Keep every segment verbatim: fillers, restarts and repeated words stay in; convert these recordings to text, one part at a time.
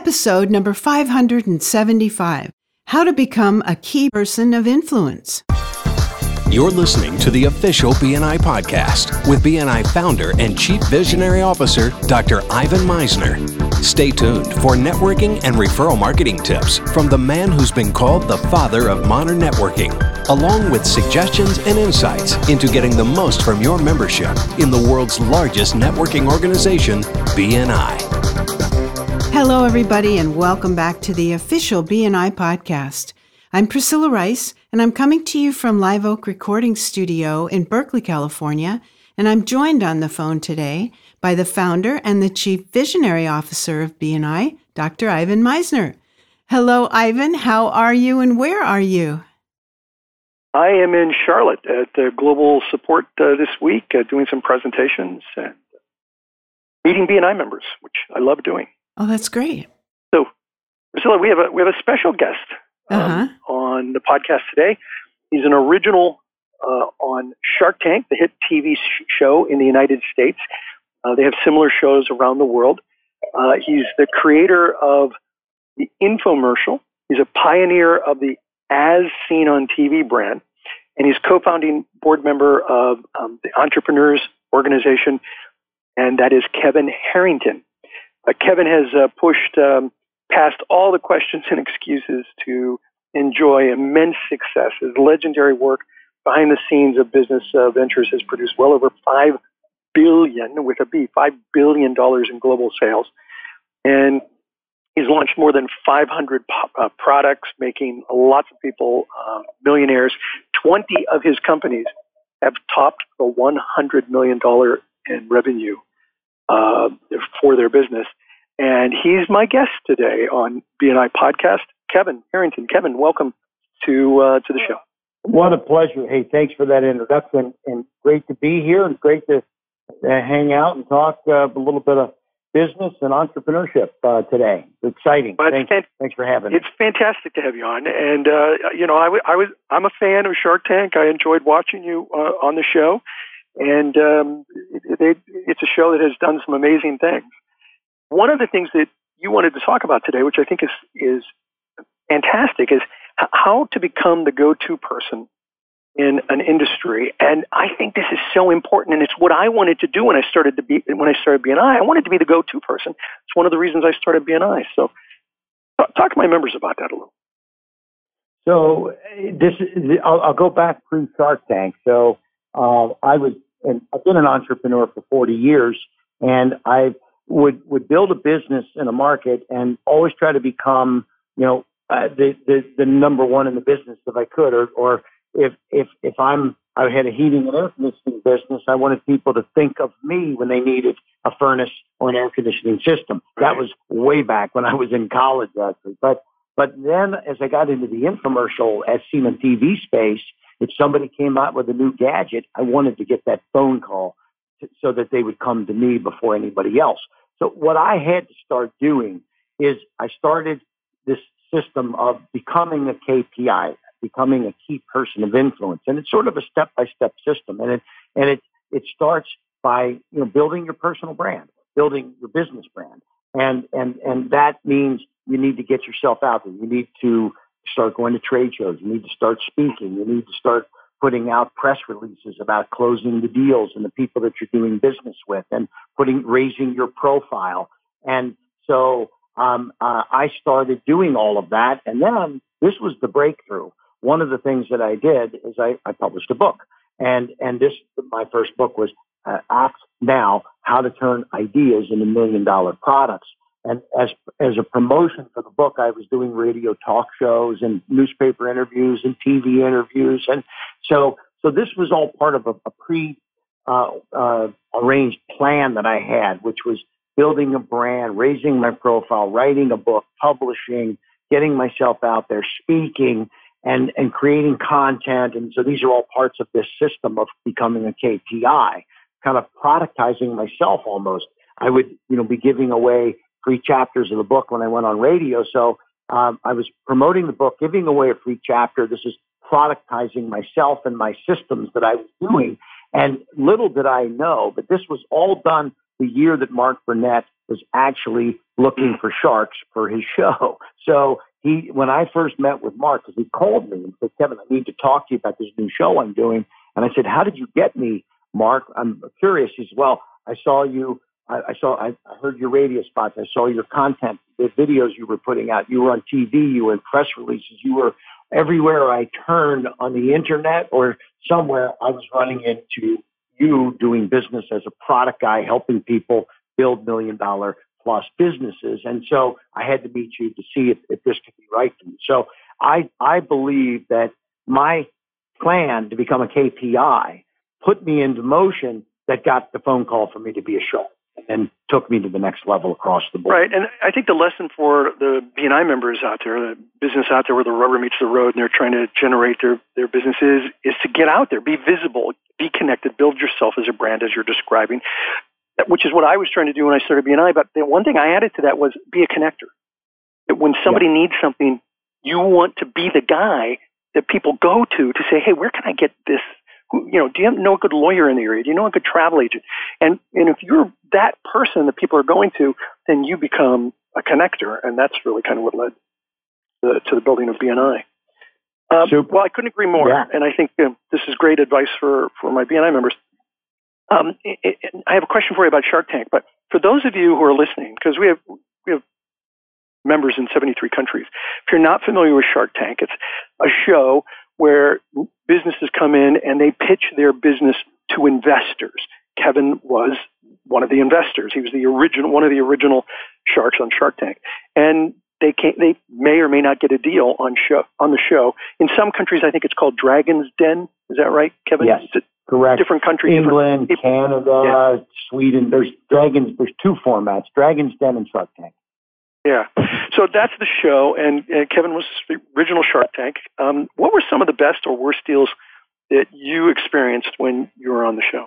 Episode number five hundred seventy-five, How to Become a Key Person of Influence. You're listening to the official B N I podcast with B N I founder and Chief Visionary Officer, Doctor Ivan Misner. Stay tuned for networking and referral marketing tips from the man who's been called the father of modern networking, along with suggestions and insights into getting the most from your membership in the world's largest networking organization, B N I. Hello, everybody, and welcome back to the official B N I podcast. I'm Priscilla Rice, and I'm coming to you from Live Oak Recording Studio in Berkeley, California, and I'm joined on the phone today by the founder and the Chief Visionary Officer of B N I, Doctor Ivan Misner. Hello, Ivan. How are you, and where are you? I am in Charlotte at uh, Global Support uh, this week, uh, doing some presentations and meeting B N I members, which I love doing. Oh, that's great. So, Priscilla, we have a we have a special guest um, uh-huh. on the podcast today. He's an original uh, on Shark Tank, the hit T V sh- show in the United States. Uh, they have similar shows around the world. Uh, he's the creator of the infomercial. He's a pioneer of the As Seen on T V brand, and he's co-founding board member of um, the Entrepreneurs Organization, and that is Kevin Harrington. Uh, Kevin has uh, pushed um, past all the questions and excuses to enjoy immense success. His legendary work behind the scenes of business uh, ventures has produced well over five billion dollars, with a B, five billion dollars in global sales. And he's launched more than five hundred po- uh, products, making lots of people uh, millionaires. twenty of his companies have topped the one hundred million dollars in revenue uh, for their business. And he's my guest today on B N I podcast, Kevin Harrington. Kevin, welcome to uh, to the show. What a pleasure. Hey, thanks for that introduction, and great to be here, and great to uh, hang out and talk uh, a little bit of business and entrepreneurship uh, today. It's exciting. Well, thanks, fant- thanks for having me. It's fantastic to have you on. And uh, you know, I, w- I was I'm a fan of Shark Tank. I enjoyed watching you uh, on the show, and um, it, it, it's a show that has done some amazing things. One of the things that you wanted to talk about today, which I think is is fantastic, is h- how to become the go-to person in an industry. And I think this is so important, and it's what I wanted to do when I started to be when I started B N I. I wanted to be the go-to person. It's one of the reasons I started B N I. So, talk, talk to my members about that a little. So, this is, I'll, I'll go back pre Shark Tank. So, uh, I was, and I've been an entrepreneur for forty years, and I've would would build a business in a market and always try to become, you know, uh, the, the the number one in the business if I could, or or if if if I'm I had a heating and air conditioning business, I wanted people to think of me when they needed a furnace or an air conditioning system. That was way back when I was in college, actually. But but then as I got into the infomercial as seen on T V space, if somebody came out with a new gadget, I wanted to get that phone call so that they would come to me before anybody else. So what I had to start doing is I started this system of becoming a K P I, becoming a key person of influence. And it's sort of a step-by-step system. And it and it it starts by, you know, building your personal brand, building your business brand. And and and that means you need to get yourself out there. You need to start going to trade shows. You need to start speaking. You need to start putting out press releases about closing the deals and the people that you're doing business with, and putting, raising your profile. And so um, uh, I started doing all of that. And then this was the breakthrough. One of the things that I did is I, I published a book. And, and this, my first book was uh, Act Now, How to Turn Ideas into Million Dollar Products. And as as a promotion for the book, I was doing radio talk shows and newspaper interviews and T V interviews. And so so this was all part of a, a pre uh, uh, arranged plan that I had, which was building a brand, raising my profile, writing a book, publishing, getting myself out there, speaking, and, and creating content. And so these are all parts of this system of becoming a K P I, kind of productizing myself almost. I would, you know, be giving away free chapters of the book when I went on radio. So um, I was promoting the book, giving away a free chapter. This is productizing myself and my systems that I was doing. And little did I know, but this was all done the year that Mark Burnett was actually looking for sharks for his show. So he, when I first met with Mark, because he called me and said, Kevin, I need to talk to you about this new show I'm doing. And I said, how did you get me, Mark? I'm curious. He said, well, I saw you. I, I saw, I, I heard your radio spots. I saw your content, the videos you were putting out. You were on T V. You were in press releases. You were everywhere I turned on the internet or somewhere. I was running into you doing business as a product guy, helping people build million dollar plus businesses. And so I had to meet you to see if, if this could be right for me. So I, I believe that my plan to become a K P I put me into motion that got the phone call for me to be a shark and took me to the next level across the board. Right. And I think the lesson for the B N I members out there, the business out there where the rubber meets the road and they're trying to generate their, their businesses is to get out there, be visible, be connected, build yourself as a brand as you're describing, which is what I was trying to do when I started B N I. But the one thing I added to that was be a connector. That when somebody yeah. needs something, you want to be the guy that people go to to say, hey, where can I get this? You know, do you know a good lawyer in the area? Do you know a good travel agent? And and if you're that person that people are going to, then you become a connector, and that's really kind of what led the, to the building of B N I. Um, well, I couldn't agree more, yeah. and I think uh, this is great advice for, for my B N I members. Um, it, it, I have a question for you about Shark Tank, but for those of you who are listening, because we have we have members in seventy-three countries. If you're not familiar with Shark Tank, it's a show where businesses come in and they pitch their business to investors. Kevin was one of the investors. He was the original, one of the original sharks on Shark Tank, and they can they may or may not get a deal on show on the show. In some countries, I think it's called Dragon's Den. Is that right, Kevin? Yes, correct. Different countries, England, different Canada, yeah. Sweden. There's dragons. There's two formats: Dragon's Den and Shark Tank. Yeah. So that's the show, and, and Kevin was the original Shark Tank. Um, what were some of the best or worst deals that you experienced when you were on the show?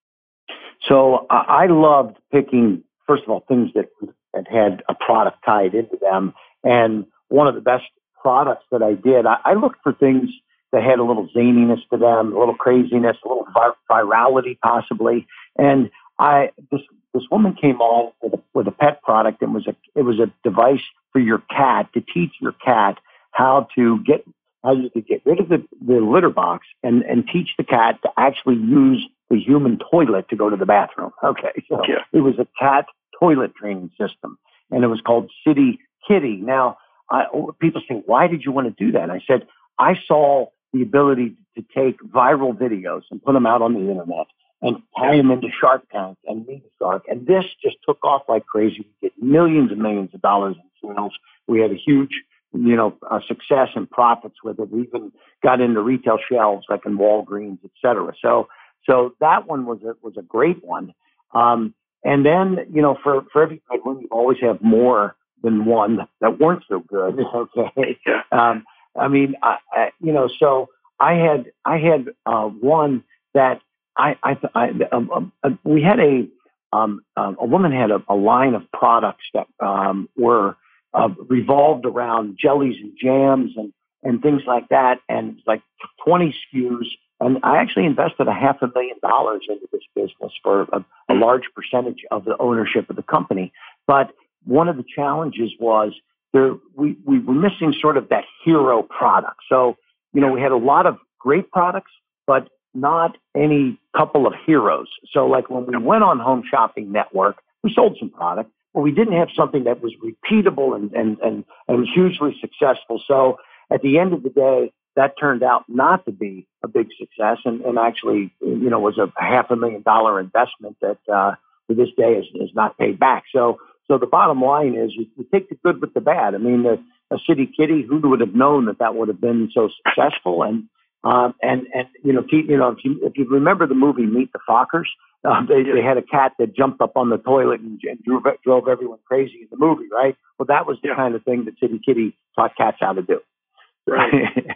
So uh, I loved picking, first of all, things that, that had a product tied into them. And one of the best products that I did, I, I looked for things that had a little zaniness to them, a little craziness, a little vir- virality possibly. And I this this woman came on with a, with a pet product, and was a it was a device for your cat to teach your cat how to get how you could get rid of the, the litter box and, and teach the cat to actually use the human toilet to go to the bathroom. Okay, so yeah. It was a cat toilet training system, and it was called City Kitty. Now, I, people say, why did you want to do that? And I said, I saw the ability to take viral videos and put them out on the internet and tie them into Shark Tank and Meet the Shark. And this just took off like crazy. We get millions and millions of dollars in sales. We had a huge, you know, uh, success and profits with it. We even got into retail shelves like in Walgreens, et cetera. So, so that one was a, was a great one. Um, and then, you know, for, for every good one, you always have more than one that weren't so good. Okay. Yeah. Um, I mean, I, I, you know, so I had, I had, uh, one that I, I, I um, um, we had a, um, um, a woman had a, a line of products that, um, were, uh, revolved around jellies and jams and, and things like that. And like twenty S K Us. And I actually invested a half a million dollars into this business for a, a large percentage of the ownership of the company. But one of the challenges was there, we, we were missing sort of that hero product. So, you know, we had a lot of great products, but not any couple of heroes. So like when we went on Home Shopping Network, we sold some product, but we didn't have something that was repeatable and, and, and, and hugely successful. So at the end of the day, that turned out not to be a big success, and, and actually, you know, was a half a million dollar investment that uh, to this day is, is not paid back. So, so the bottom line is you, you take the good with the bad. I mean, the, a City Kitty, who would have known that that would have been so successful? And um, and and you know, keep, you know, if you if you remember the movie Meet the Fockers, uh, they they had a cat that jumped up on the toilet and, and drove drove everyone crazy in the movie, right? Well, that was the yeah. kind of thing that City Kitty taught cats how to do. Right.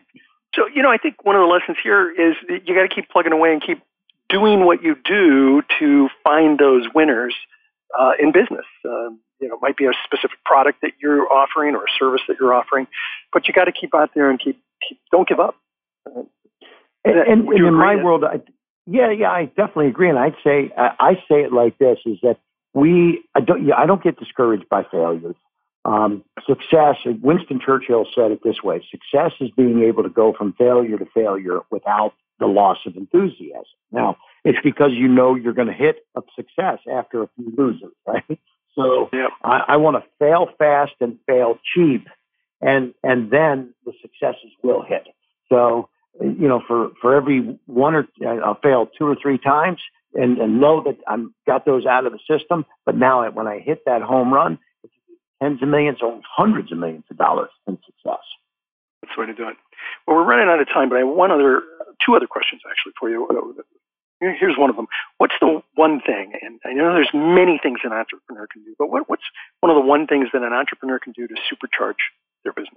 So, you know, I think one of the lessons here is that you got to keep plugging away and keep doing what you do to find those winners uh, in business. Uh, you know, it might be a specific product that you're offering or a service that you're offering, but you got to keep out there and keep, keep don't give up. Uh, and, and, and in my that? world, I, yeah, yeah, I definitely agree. And I'd say, uh, I say it like this, is that we, I don't, yeah, I don't get discouraged by failures. Um, success, Winston Churchill said it this way, success is being able to go from failure to failure without the loss of enthusiasm. Now, it's because you know you're going to hit a success after a few losers, right? So yep. I, I want to fail fast and fail cheap, and and then the successes will hit. So, you know, for, for every one or I'll fail two or three times and, and know that I'm got those out of the system. But now when I hit that home run, it's tens of millions or hundreds of millions of dollars in success. That's the way to do it. Well, we're running out of time, but I have one other, two other questions actually for you. Here's one of them. What's the one thing, and I know there's many things an entrepreneur can do, but what, what's one of the one things that an entrepreneur can do to supercharge their business?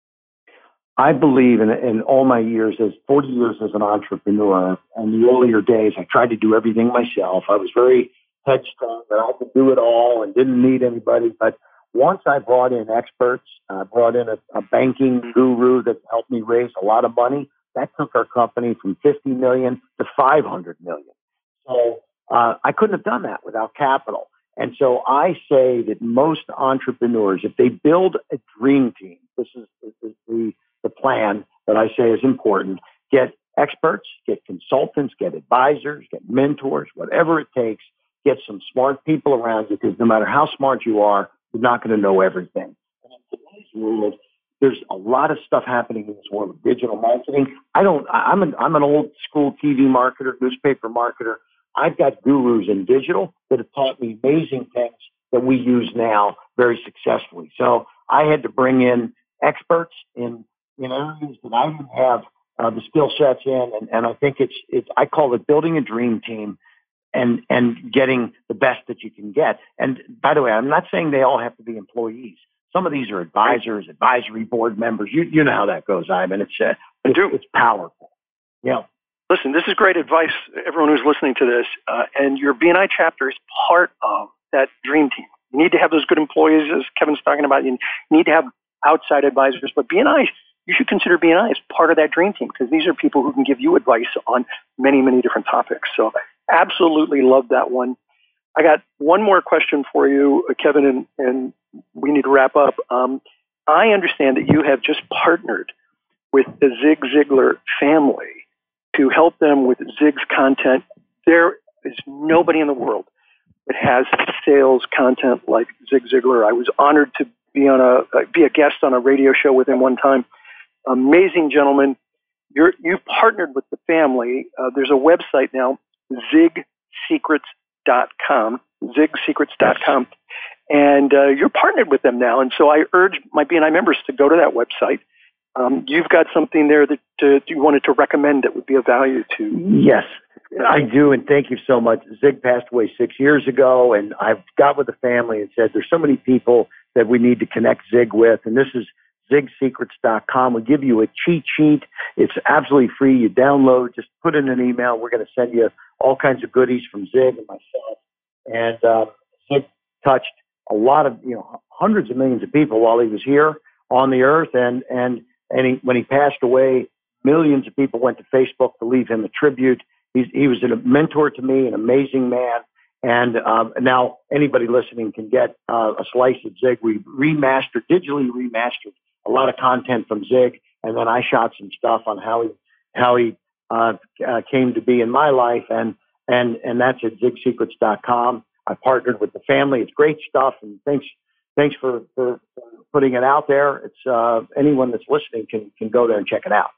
I believe in, in all my years, as forty years as an entrepreneur, and the earlier days, I tried to do everything myself. I was very headstrong that I could do it all and didn't need anybody. But once I brought in experts, I brought in a, a banking guru that helped me raise a lot of money. That took our company from fifty million to five hundred million. So uh, I couldn't have done that without capital. And so I say that most entrepreneurs, if they build a dream team, this is, this is the the plan that I say is important. Get experts, get consultants, get advisors, get mentors, whatever it takes. Get some smart people around you, because no matter how smart you are, you're not going to know everything. And in today's world, there's a lot of stuff happening in this world of digital marketing. I don't. I'm an I'm an old school T V marketer, newspaper marketer. I've got gurus in digital that have taught me amazing things that we use now very successfully. So I had to bring in experts in in areas that I didn't have uh, the skill sets in. And, and I think it's, it's, I call it building a dream team and, and getting the best that you can get. And by the way, I'm not saying they all have to be employees. Some of these are advisors, advisory board members. You, you know how that goes, Ivan. It's, uh, I do. It's powerful. Yeah. Listen, this is great advice, everyone who's listening to this. Uh, and your B N I chapter is part of that dream team. You need to have those good employees, as Kevin's talking about. You need to have outside advisors, but B N I, you should consider B N I as part of that dream team, because these are people who can give you advice on many, many different topics. So absolutely love that one. I got one more question for you, Kevin, and, and we need to wrap up. Um, I understand that you have just partnered with the Zig Ziglar family to help them with Zig's content. There is nobody in the world that has sales content like Zig Ziglar. I was honored to be on a be a guest on a radio show with him one time. Amazing gentleman. You're, you've partnered with the family. Uh, there's a website now, zig secrets dot com, zig secrets dot com, and uh, you're partnered with them now. And so I urge my B N I members to go to that website. Um, you've got something there that uh, you wanted to recommend that would be of value to. Yes, I do, and thank you so much. Zig passed away six years ago, and I've got with the family and said, there's so many people that we need to connect Zig with, and this is zig secrets dot com. We give you a cheat sheet. It's absolutely free. You download, just put in an email. We're going to send you all kinds of goodies from Zig and myself. And uh, Zig touched a lot of, you know, hundreds of millions of people while he was here on the earth. And, and, and he, when he passed away, millions of people went to Facebook to leave him a tribute. He's, he was a mentor to me, an amazing man. And um, now anybody listening can get uh, a slice of Zig. We remastered, digitally remastered a lot of content from Zig, and then I shot some stuff on how he how he uh, uh, came to be in my life, and and and that's at zig secrets dot com. I partnered with the family. It's great stuff, and thanks thanks for, for, for putting it out there. It's uh, anyone that's listening can can go there and check it out.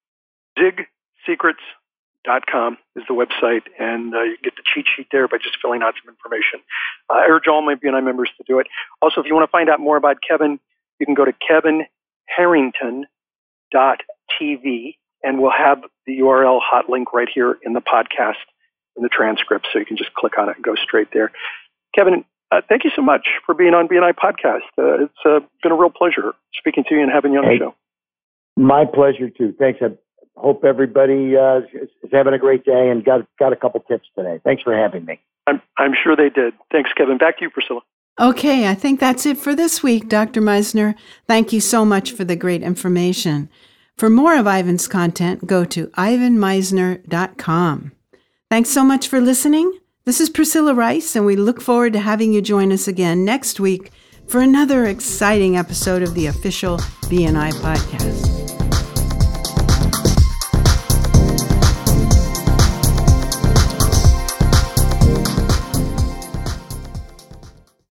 zig secrets dot com is the website, and uh, you get the cheat sheet there by just filling out some information. Uh, I urge all my B N I members to do it. Also, if you want to find out more about Kevin, you can go to kevin harrington dot t v, and we'll have the U R L hot link right here in the podcast, in the transcript, so you can just click on it and go straight there. Kevin, uh, thank you so much for being on B N I Podcast. Uh, it's uh, been a real pleasure speaking to you and having you on hey, the show. My pleasure, too. Thanks. I hope everybody uh, is, is having a great day and got, got a couple tips today. Thanks for having me. I'm, I'm sure they did. Thanks, Kevin. Back to you, Priscilla. Okay, I think that's it for this week, Doctor Meisner. Thank you so much for the great information. For more of Ivan's content, go to ivan meisner dot com. Thanks so much for listening. This is Priscilla Rice, and we look forward to having you join us again next week for another exciting episode of the official B N I podcast.